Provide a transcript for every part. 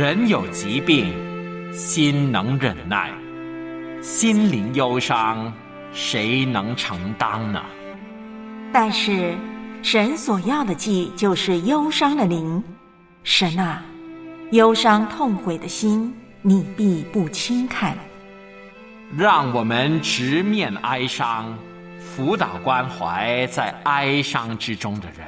人有疾病，心能忍耐，心灵忧伤，谁能承当呢？ 但是神所要的祭就是忧伤的灵。神啊，忧伤痛悔的心，你必不轻看。 让我们直面哀伤，辅导关怀在哀伤之中的人。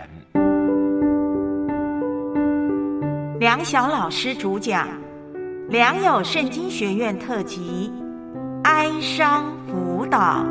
梁晓老师主讲，良友圣经学院特辑，哀伤辅导。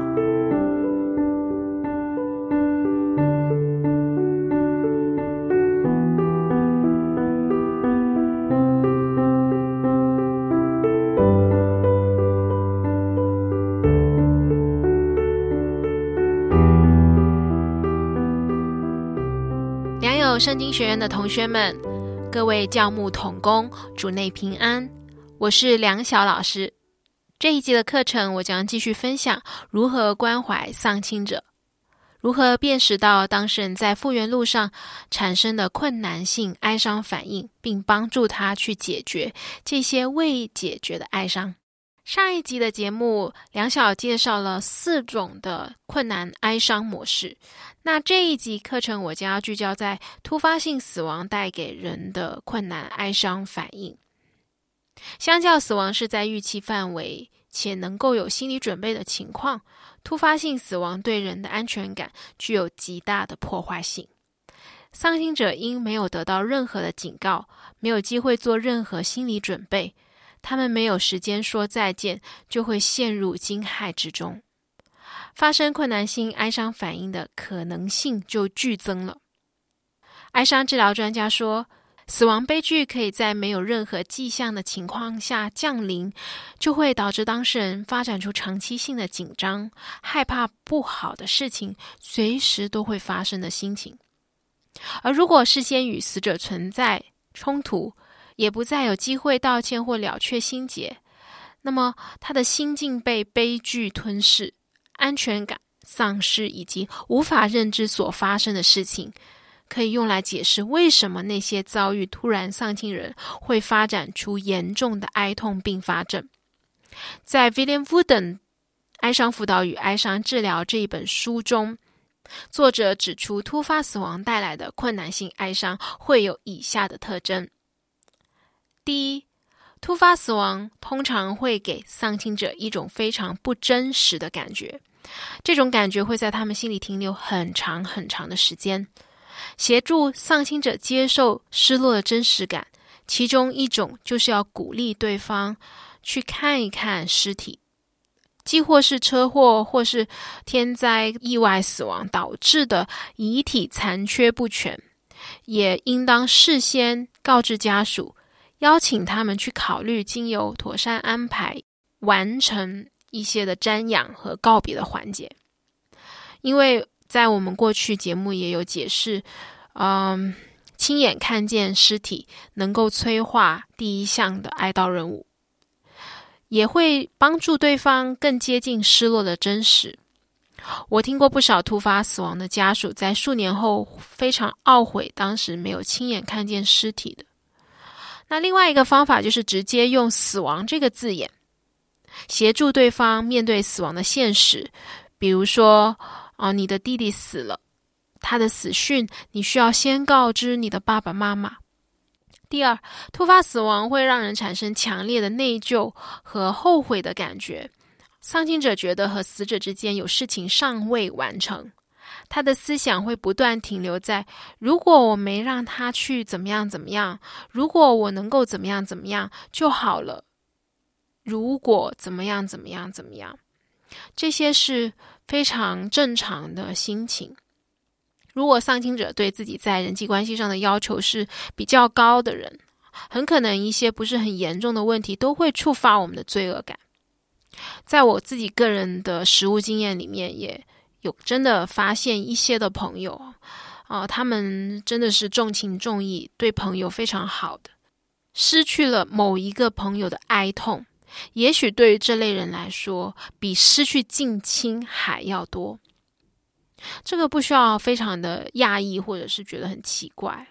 良友圣经学院的同学们，各位教牧同工，主内平安，我是梁晓老师。这一集的课程，我将继续分享如何关怀丧亲者，如何辨识到当事人在复原路上产生的困难性哀伤反应，并帮助他去解决这些未解决的哀伤。上一集的节目，梁晓介绍了4种的困难哀伤模式。那这一集课程，我将要聚焦在突发性死亡带给人的困难哀伤反应。相较死亡是在预期范围且能够有心理准备的情况，突发性死亡对人的安全感具有极大的破坏性。丧亲者因没有得到任何的警告，没有机会做任何心理准备，他们没有时间说再见，就会陷入惊骇之中，发生困难性哀伤反应的可能性就剧增了。哀伤治疗专家说，死亡悲剧可以在没有任何迹象的情况下降临，就会导致当事人发展出长期性的紧张、害怕不好的事情随时都会发生的心情。而如果事先与死者存在冲突，也不再有机会道歉或了却心结，那么他的心境被悲剧吞噬，安全感丧失，以及无法认知所发生的事情，可以用来解释为什么那些遭遇突然丧亲人会发展出严重的哀痛并发症。在 William Wooden 哀伤辅导与哀伤治疗这一本书中，作者指出突发死亡带来的困难性哀伤会有以下的特征。第一，突发死亡通常会给丧亲者一种非常不真实的感觉，这种感觉会在他们心里停留很长很长的时间。协助丧亲者接受失落的真实感，其中一种就是要鼓励对方去看一看尸体，既或是车祸或是天灾意外死亡导致的遗体残缺不全，也应当事先告知家属，邀请他们去考虑经由妥善安排完成一些的瞻仰和告别的环节。因为在我们过去节目也有解释，亲眼看见尸体能够催化第一项的哀悼任务，也会帮助对方更接近失落的真实。我听过不少突发死亡的家属在数年后非常懊悔当时没有亲眼看见尸体的。那另外一个方法就是直接用死亡这个字眼，协助对方面对死亡的现实。比如说你的弟弟死了，他的死讯你需要先告知你的爸爸妈妈。第二，突发死亡会让人产生强烈的内疚和后悔的感觉。丧亲者觉得和死者之间有事情尚未完成，他的思想会不断停留在如果我没让他去怎么样怎么样，如果我能够怎么样怎么样就好了，如果怎么样怎么样怎么样，这些是非常正常的心情。如果丧亲者对自己在人际关系上的要求是比较高的人，很可能一些不是很严重的问题都会触发我们的罪恶感。在我自己个人的实务经验里面，也有真的发现一些的朋友他们真的是重情重义，对朋友非常好的，失去了某一个朋友的哀痛，也许对于这类人来说比失去近亲还要多。这个不需要非常的讶异或者是觉得很奇怪。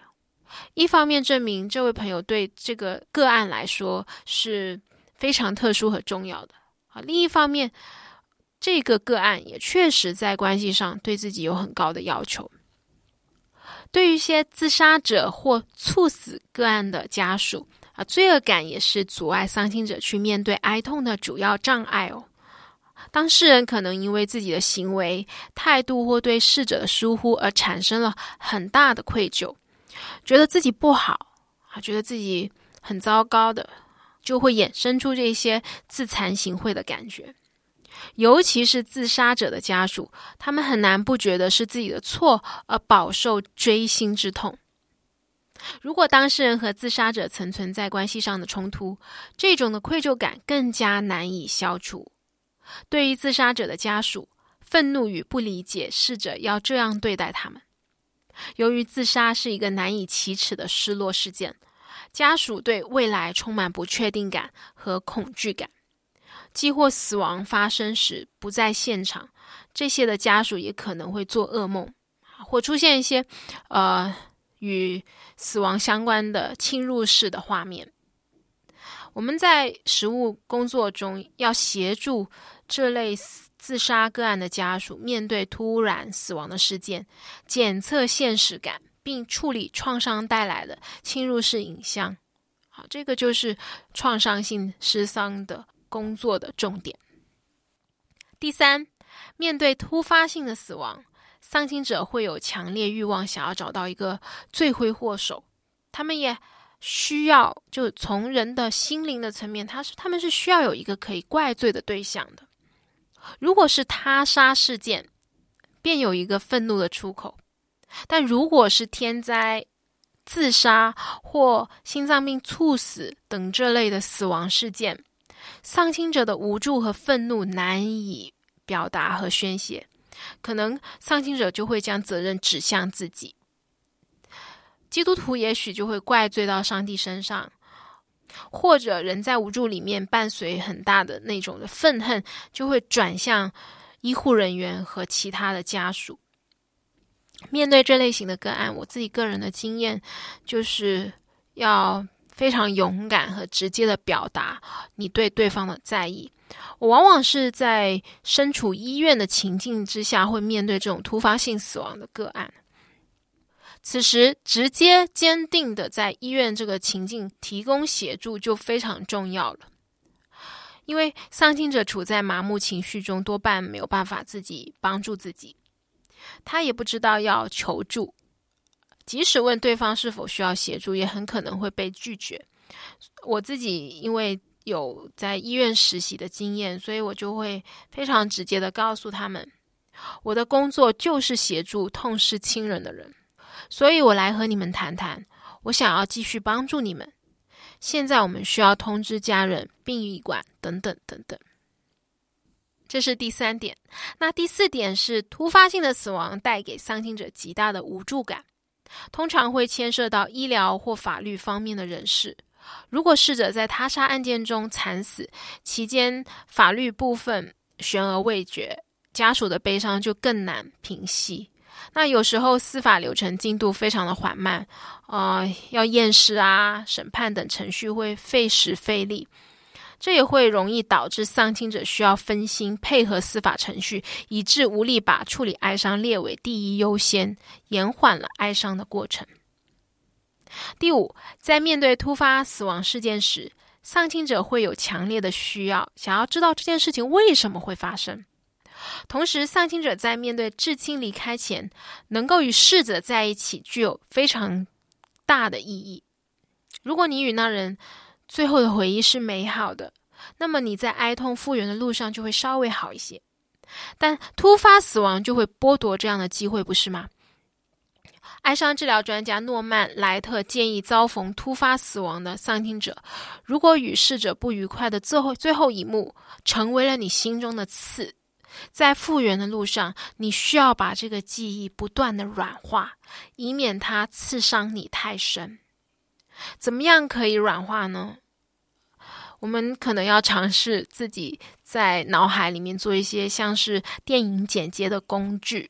一方面证明这位朋友对这个个案来说是非常特殊和重要的，另一方面这个个案也确实在关系上对自己有很高的要求。对于一些自杀者或猝死个案的家属，罪恶感也是阻碍丧亲者去面对哀痛的主要障碍哦。当事人可能因为自己的行为、态度或对逝者的疏忽而产生了很大的愧疚，觉得自己不好，觉得自己很糟糕的，就会衍生出这些自惭形秽的感觉。尤其是自杀者的家属，他们很难不觉得是自己的错而饱受锥心之痛。如果当事人和自杀者曾存在关系上的冲突，这种的愧疚感更加难以消除。对于自杀者的家属，愤怒与不理解逝者要这样对待他们。由于自杀是一个难以启齿的失落事件，家属对未来充满不确定感和恐惧感。既或死亡发生时不在现场，这些的家属也可能会做噩梦，或出现一些与死亡相关的侵入式的画面。我们在实务工作中要协助这类自杀个案的家属面对突然死亡的事件，检测现实感，并处理创伤带来的侵入式影像。好，这个就是创伤性失丧的工作的重点。第三，面对突发性的死亡，丧亲者会有强烈欲望想要找到一个罪魁祸首，他们也需要，就从人的心灵的层面，他们是需要有一个可以怪罪的对象的。如果是他杀事件，便有一个愤怒的出口，但如果是天灾、自杀或心脏病猝死等这类的死亡事件，丧亲者的无助和愤怒难以表达和宣泄，可能丧亲者就会将责任指向自己。基督徒也许就会怪罪到上帝身上，或者人在无助里面伴随很大的那种的愤恨，就会转向医护人员和其他的家属。面对这类型的个案，我自己个人的经验就是要非常勇敢和直接的表达你对对方的在意。我往往是在身处医院的情境之下，会面对这种突发性死亡的个案。此时直接坚定的在医院这个情境提供协助就非常重要了，因为丧亲者处在麻木情绪中，多半没有办法自己帮助自己，他也不知道要求助，即使问对方是否需要协助，也很可能会被拒绝。我自己因为有在医院实习的经验，所以我就会非常直接的告诉他们，我的工作就是协助痛失亲人的人，所以我来和你们谈谈，我想要继续帮助你们。现在我们需要通知家人、殡仪馆等等等等。这是第三点。那第四点是突发性的死亡带给丧亲者极大的无助感，通常会牵涉到医疗或法律方面的人士。如果逝者在他杀案件中惨死，期间法律部分悬而未决，家属的悲伤就更难平息。那有时候司法流程进度非常的缓慢，要验尸啊、审判等程序会费时费力，这也会容易导致丧亲者需要分心配合司法程序，以致无力把处理哀伤列为第一优先，延缓了哀伤的过程。第五，在面对突发死亡事件时，丧亲者会有强烈的需要，想要知道这件事情为什么会发生。同时，丧亲者在面对至亲离开前，能够与逝者在一起，具有非常大的意义。如果你与那人最后的回忆是美好的，那么你在哀痛复原的路上就会稍微好一些。但突发死亡就会剥夺这样的机会，不是吗？哀伤治疗专家诺曼·莱特建议遭逢突发死亡的丧亲者，如果与逝者不愉快的最后一幕成为了你心中的刺，在复原的路上，你需要把这个记忆不断的软化，以免它刺伤你太深。怎么样可以软化呢？我们可能要尝试自己在脑海里面做一些像是电影剪接的工具，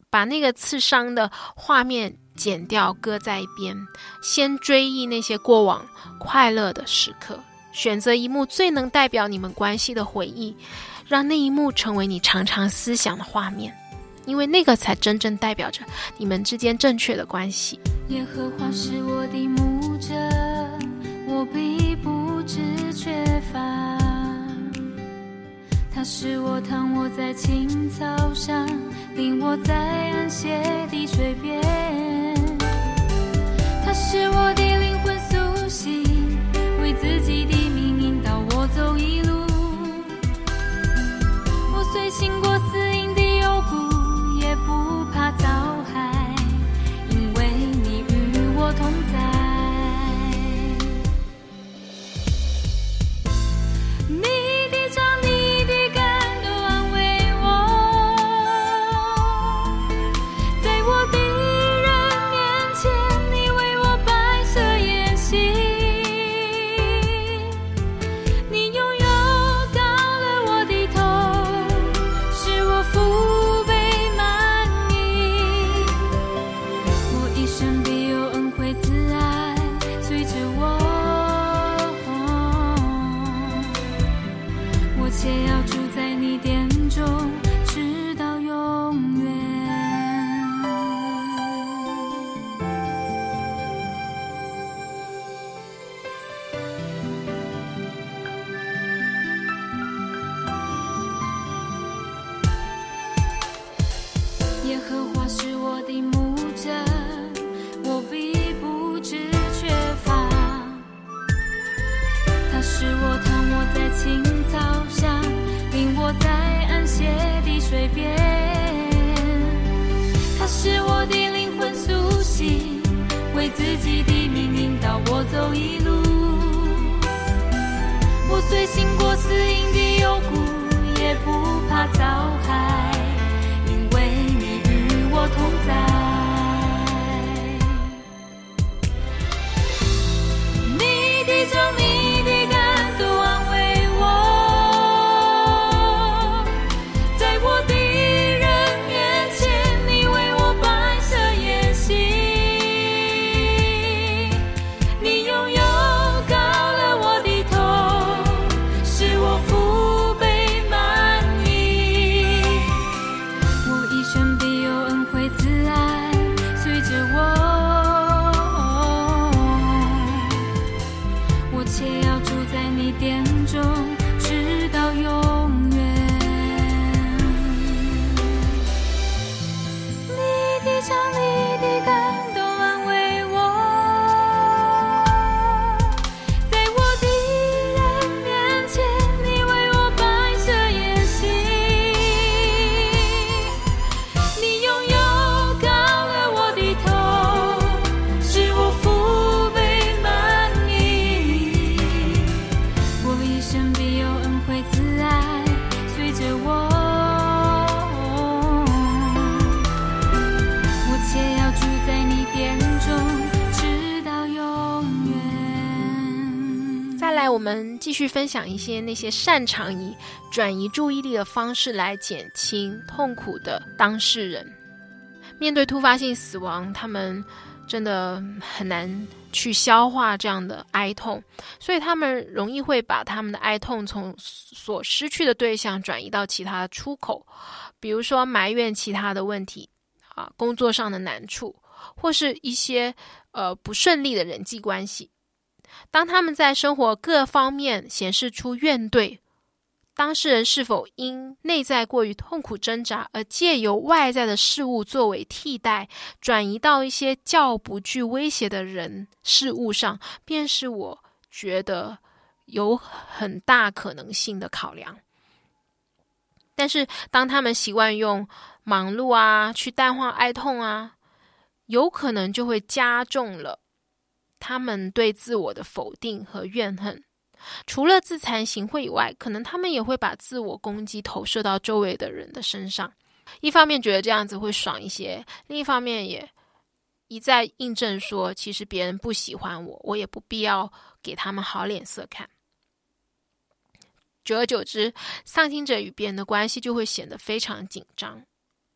把那个刺伤的画面剪掉，搁在一边，先追忆那些过往快乐的时刻，选择一幕最能代表你们关系的回忆，让那一幕成为你常常思想的画面，因为那个才真正代表着你们之间正确的关系。 耶和华是我的牧者，我必不致缺乏。他使我躺卧在青草上，领我在安歇的水边。他使我的灵魂苏醒，为自己的名引导我走一路。我虽行过死荫的幽谷，也不怕遭害，因为你与我同在。你的杖你的竿都安慰我，在我敌人面前你为我摆设筵席。你拥有高了我的头，使我腹背满溢。我一生必有恩惠慈爱随着我，我且要住在你殿中，直到永远。耶和华是我的牧者，我必不致缺乏。他使我躺卧在青草上，领我在安歇的水边。他使我的灵魂苏醒，为自己的名引导我走一路。我虽行过死荫的幽谷，也不怕遭害，因为你与我同在。你的杖你的竿都安慰我，在我敌人面前你为我摆设筵席。你拥有高了我的头，使我腹背满溢。我一生必有恩惠慈爱随着我，我且要住在你殿中，直到永远。你的杖你的竿都安慰我，在我敌人面前你为我摆设筵席。你拥有高了我的头，使我腹背满溢。我一生必有恩惠慈爱随着我，我且要住在你殿中，直到永远。 再来，我们继续分享一些那些擅长以转移注意力的方式来减轻痛苦的当事人。面对突发性死亡，他们真的很难去消化这样的哀痛，所以他们容易会把他们的哀痛从所失去的对象转移到其他的出口，比如说埋怨其他的问题工作上的难处，或是一些不顺利的人际关系。当他们在生活各方面显示出怨怼，当事人是否因内在过于痛苦挣扎而借由外在的事物作为替代，转移到一些较不具威胁的人事物上，便是我觉得有很大可能性的考量。但是当他们习惯用忙碌去淡化哀痛有可能就会加重了他们对自我的否定和怨恨。除了自惭形秽以外，可能他们也会把自我攻击投射到周围的人的身上，一方面觉得这样子会爽一些，另一方面也一再印证说，其实别人不喜欢我，我也不必要给他们好脸色看。久而久之，丧亲者与别人的关系就会显得非常紧张。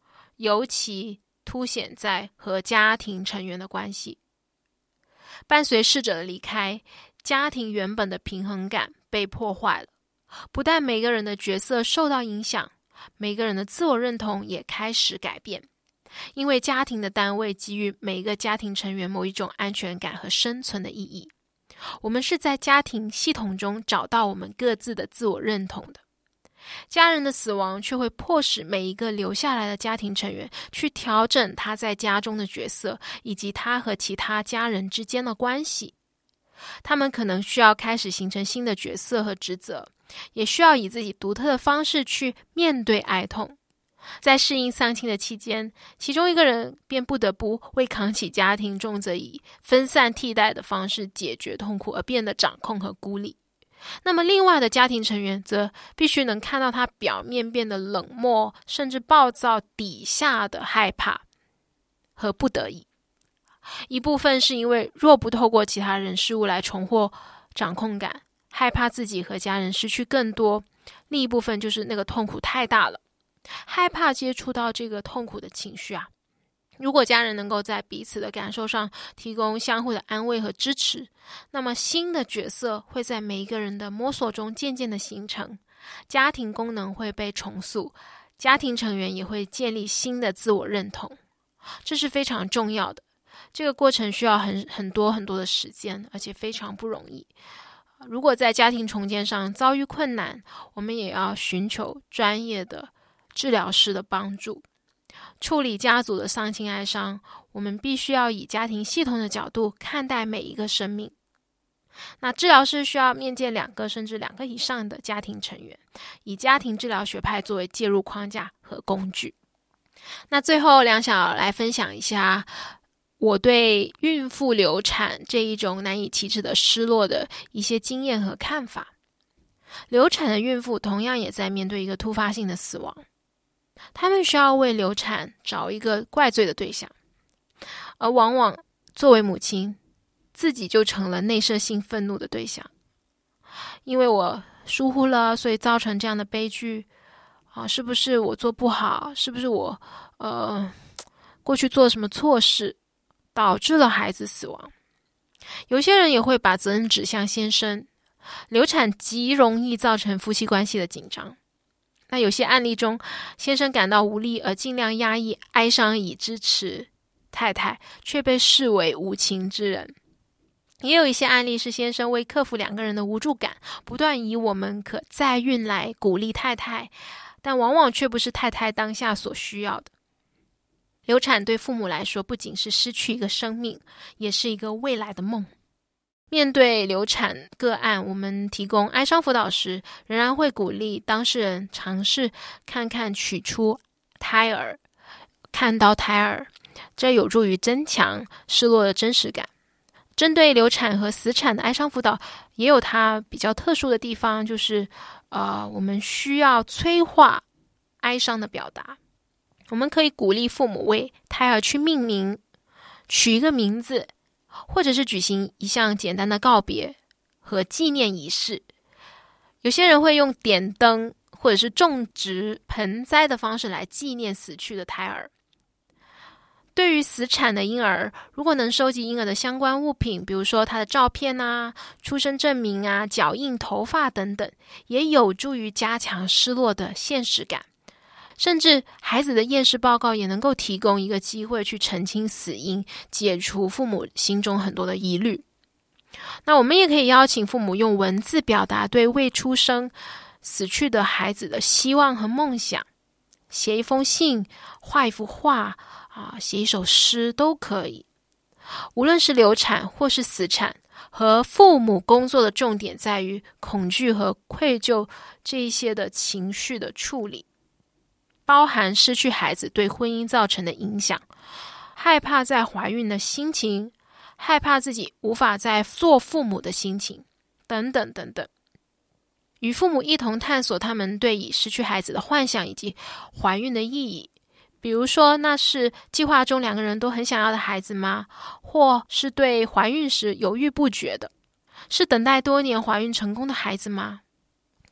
尤其凸显在和家庭成员的关系。伴随逝者的离开，家庭原本的平衡感被破坏了，不但每个人的角色受到影响，每个人的自我认同也开始改变。因为家庭的单位给予每一个家庭成员某一种安全感和生存的意义，我们是在家庭系统中找到我们各自的自我认同的。家人的死亡却会迫使每一个留下来的家庭成员去调整他在家中的角色，以及他和其他家人之间的关系。他们可能需要开始形成新的角色和职责，也需要以自己独特的方式去面对哀痛。在适应丧亲的期间，其中一个人便不得不为扛起家庭重责，以分散替代的方式解决痛苦而变得掌控和孤立。那么另外的家庭成员则必须能看到他表面变得冷漠甚至暴躁底下的害怕和不得已。一部分是因为若不透过其他人事物来重获掌控感，害怕自己和家人失去更多；另一部分就是那个痛苦太大了，害怕接触到这个痛苦的情绪啊。如果家人能够在彼此的感受上提供相互的安慰和支持，那么新的角色会在每一个人的摸索中渐渐的形成，家庭功能会被重塑，家庭成员也会建立新的自我认同。这是非常重要的，这个过程需要很多的时间，而且非常不容易。如果在家庭重建上遭遇困难，我们也要寻求专业的治疗师的帮助。处理家族的丧亲哀伤，我们必须要以家庭系统的角度看待每一个生命。那治疗师需要面见2个甚至2个以上的家庭成员，以家庭治疗学派作为介入框架和工具。那最后梁小来分享一下我对孕妇流产这一种难以启齿的失落的一些经验和看法。流产的孕妇同样也在面对一个突发性的死亡，他们需要为流产找一个怪罪的对象，而往往作为母亲，自己就成了内射性愤怒的对象。因为我疏忽了，所以造成这样的悲剧是不是我做不好？是不是我过去做了什么错事，导致了孩子死亡？有些人也会把责任指向先生，流产极容易造成夫妻关系的紧张。那有些案例中，先生感到无力而尽量压抑哀伤以支持太太，却被视为无情之人。也有一些案例是先生为克服2个人的无助感，不断以我们可再孕来鼓励太太，但往往却不是太太当下所需要的。流产对父母来说不仅是失去一个生命，也是一个未来的梦。面对流产个案，我们提供哀伤辅导时，仍然会鼓励当事人尝试看看取出胎儿，看到胎儿，这有助于增强失落的真实感。针对流产和死产的哀伤辅导也有它比较特殊的地方，就是我们需要催化哀伤的表达。我们可以鼓励父母为胎儿去命名，取一个名字，或者是举行一项简单的告别和纪念仪式。有些人会用点灯或者是种植盆栽的方式来纪念死去的胎儿。对于死产的婴儿，如果能收集婴儿的相关物品，比如说他的照片出生证明脚印、头发等等，也有助于加强失落的现实感。甚至孩子的验尸报告也能够提供一个机会去澄清死因，解除父母心中很多的疑虑。那我们也可以邀请父母用文字表达对未出生死去的孩子的希望和梦想，写一封信，画一幅画写一首诗都可以。无论是流产或是死产，和父母工作的重点在于恐惧和愧疚这一些的情绪的处理，包含失去孩子对婚姻造成的影响，害怕在怀孕的心情，害怕自己无法再做父母的心情，等等等等。与父母一同探索他们对已失去孩子的幻想以及怀孕的意义。比如说，那是计划中2个人都很想要的孩子吗？或是对怀孕时犹豫不决的？是等待多年怀孕成功的孩子吗？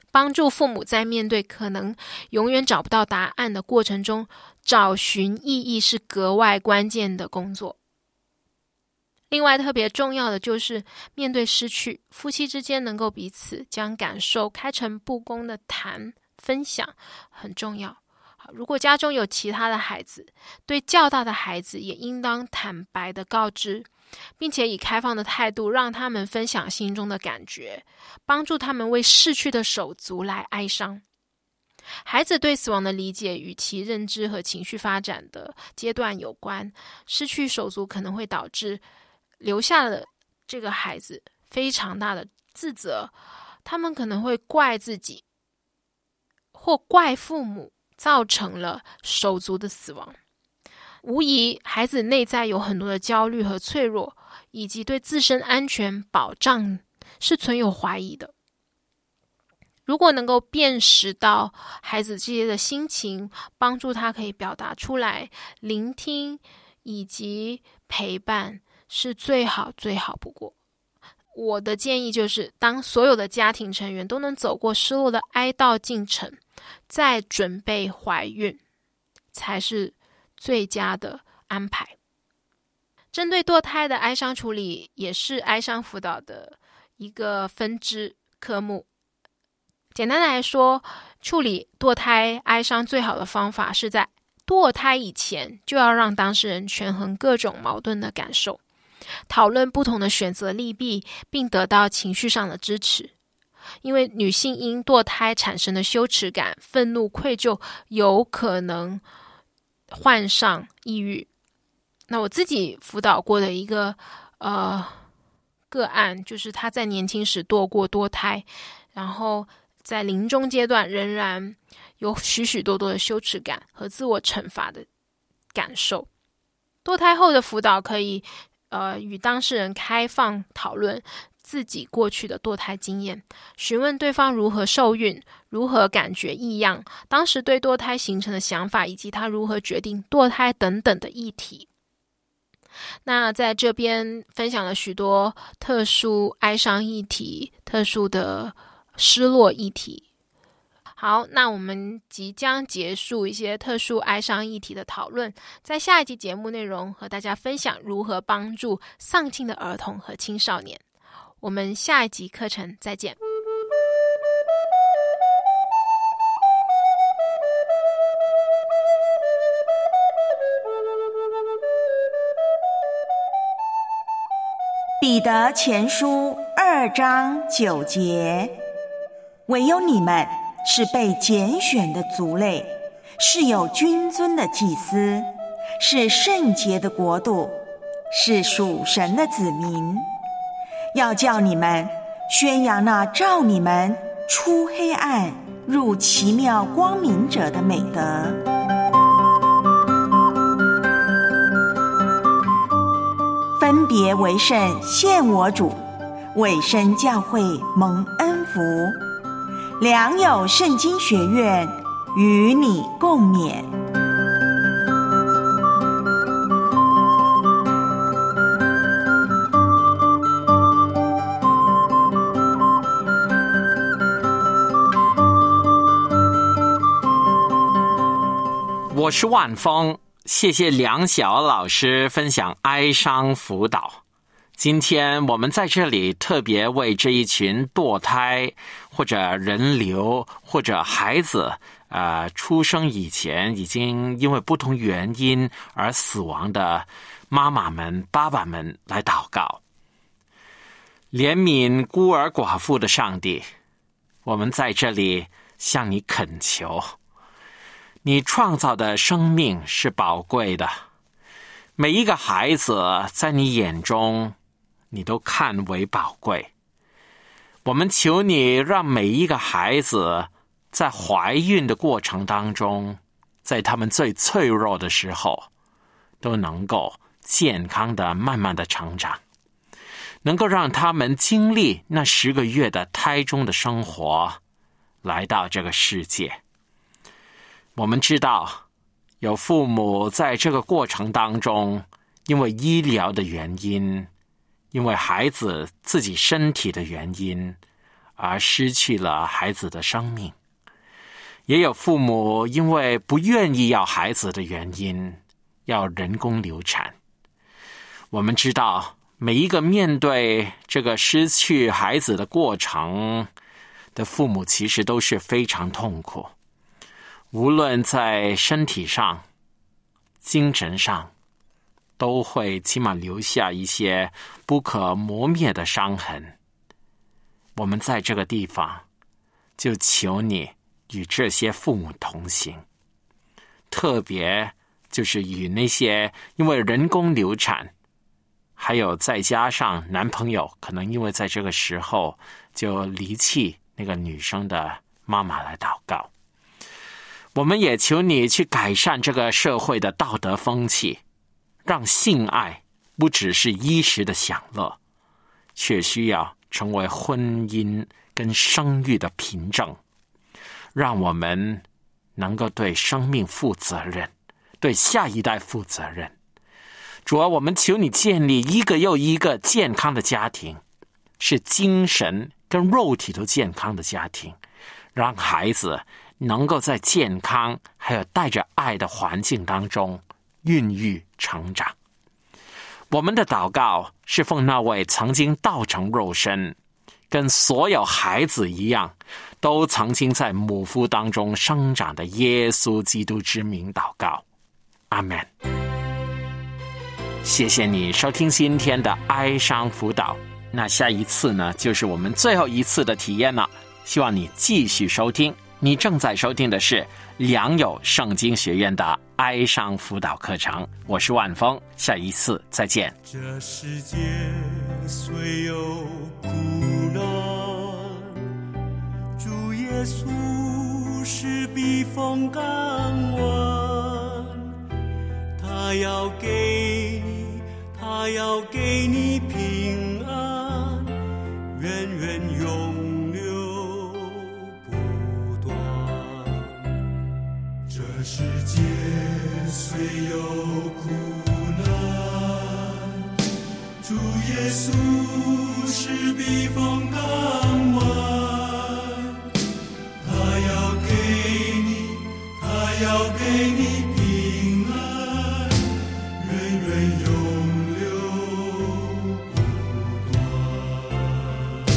帮助父母在面对可能永远找不到答案的过程中，找寻意义是格外关键的工作。另外特别重要的就是面对失去，夫妻之间能够彼此将感受开诚布公的谈分享很重要。如果家中有其他的孩子，对较大的孩子也应当坦白的告知，并且以开放的态度让他们分享心中的感觉，帮助他们为逝去的手足来哀伤。孩子对死亡的理解与其认知和情绪发展的阶段有关，失去手足可能会导致留下了这个孩子非常大的自责，他们可能会怪自己或怪父母造成了手足的死亡。无疑孩子内在有很多的焦虑和脆弱，以及对自身安全保障是存有怀疑的。如果能够辨识到孩子这些的心情，帮助他可以表达出来，聆听以及陪伴是最好不过。我的建议就是，当所有的家庭成员都能走过失落的哀悼进程，再准备怀孕，才是最佳的安排。针对堕胎的哀伤处理，也是哀伤辅导的一个分支科目。简单的来说，处理堕胎哀伤最好的方法是在堕胎以前就要让当事人权衡各种矛盾的感受，讨论不同的选择利弊，并得到情绪上的支持。因为女性因堕胎产生的羞耻感、愤怒、愧疚，有可能患上抑郁。那我自己辅导过的一个个案，就是她在年轻时堕过堕胎，然后在临终阶段仍然有许许多多的羞耻感和自我惩罚的感受。堕胎后的辅导可以与当事人开放讨论自己过去的堕胎经验，询问对方如何受孕，如何感觉异样，当时对堕胎形成的想法，以及他如何决定堕胎等等的议题。那在这边分享了许多特殊哀伤议题，特殊的失落议题。好，那我们即将结束一些特殊哀伤议题的讨论，在下一集节目内容和大家分享如何帮助丧亲的儿童和青少年。我们下一集课程再见。 彼得前书2章9节，唯有你们是被拣选的族类，是有君尊的祭司，是圣洁的国度，是属神的子民，要叫你们宣扬那召你们出黑暗入奇妙光明者的美德。分别为圣献我主，委身教会蒙恩福，良友圣经学院与你共勉。 我是万峰，谢谢梁晓老师分享哀伤辅导。今天我们在这里特别为这一群堕胎或者人流或者孩子出生以前已经因为不同原因而死亡的妈妈们爸爸们来祷告。怜悯孤儿寡妇的上帝，我们在这里向你恳求，你创造的生命是宝贵的，每一个孩子在你眼中你都看为宝贵。我们求你让每一个孩子在怀孕的过程当中，在他们最脆弱的时候都能够健康的慢慢的成长，能够让他们经历那10个月的胎中的生活，来到这个世界。我们知道有父母在这个过程当中，因为医疗的原因，因为孩子自己身体的原因， 而失去了孩子的生命，也有父母因为不愿意要孩子的原因，要人工流产。我们知道，每一个面对这个失去孩子的过程的父母，其实都是非常痛苦，无论在身体上、精神上，都会起码留下一些不可磨灭的伤痕。我们在这个地方，就求你与这些父母同行，特别就是与那些因为人工流产，还有再加上男朋友可能因为在这个时候就离弃那个女生的妈妈来祷告。我们也求你去改善这个社会的道德风气，让性爱不只是一时的享乐，却需要成为婚姻跟生育的凭证，让我们能够对生命负责任，对下一代负责任。主啊，我们求你建立一个又一个健康的家庭，是精神跟肉体都健康的家庭，让孩子能够在健康还有带着爱的环境当中孕育成长。我们的祷告是奉那位曾经道成肉身，跟所有孩子一样，都曾经在母腹当中生长的耶稣基督之名祷告，阿们。谢谢你收听今天的哀伤辅导，那下一次呢，就是我们最后一次的体验了，希望你继续收听。你正在收听的是良友圣经学院的哀伤辅导课程，我是万峰，下一次再见。 这世界虽有苦难，主耶稣是避风港湾，他要给你平安，源源永流不断。这世界虽有苦难，主耶稣是避风港湾，他要给你平安，源源永流不断。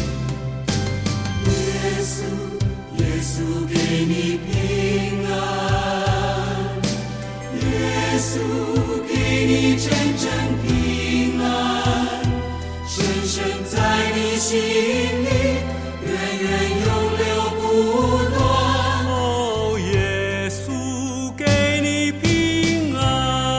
耶稣给你平安，耶稣给你真正平安，深深在你心里，源源永流不断。哦，耶稣给你平安。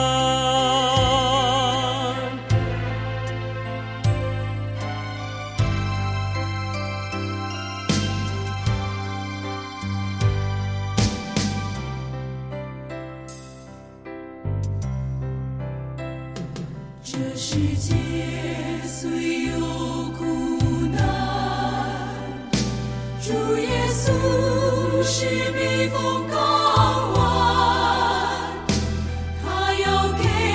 这世界虽有苦难，主耶稣是避风港湾，他要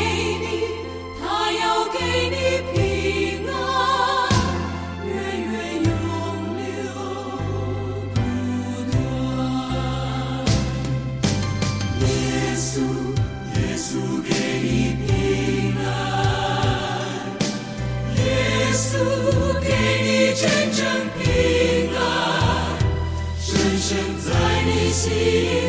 给你平安，源源永流不断。耶稣给你平安，耶稣给你真正平安，深深在你心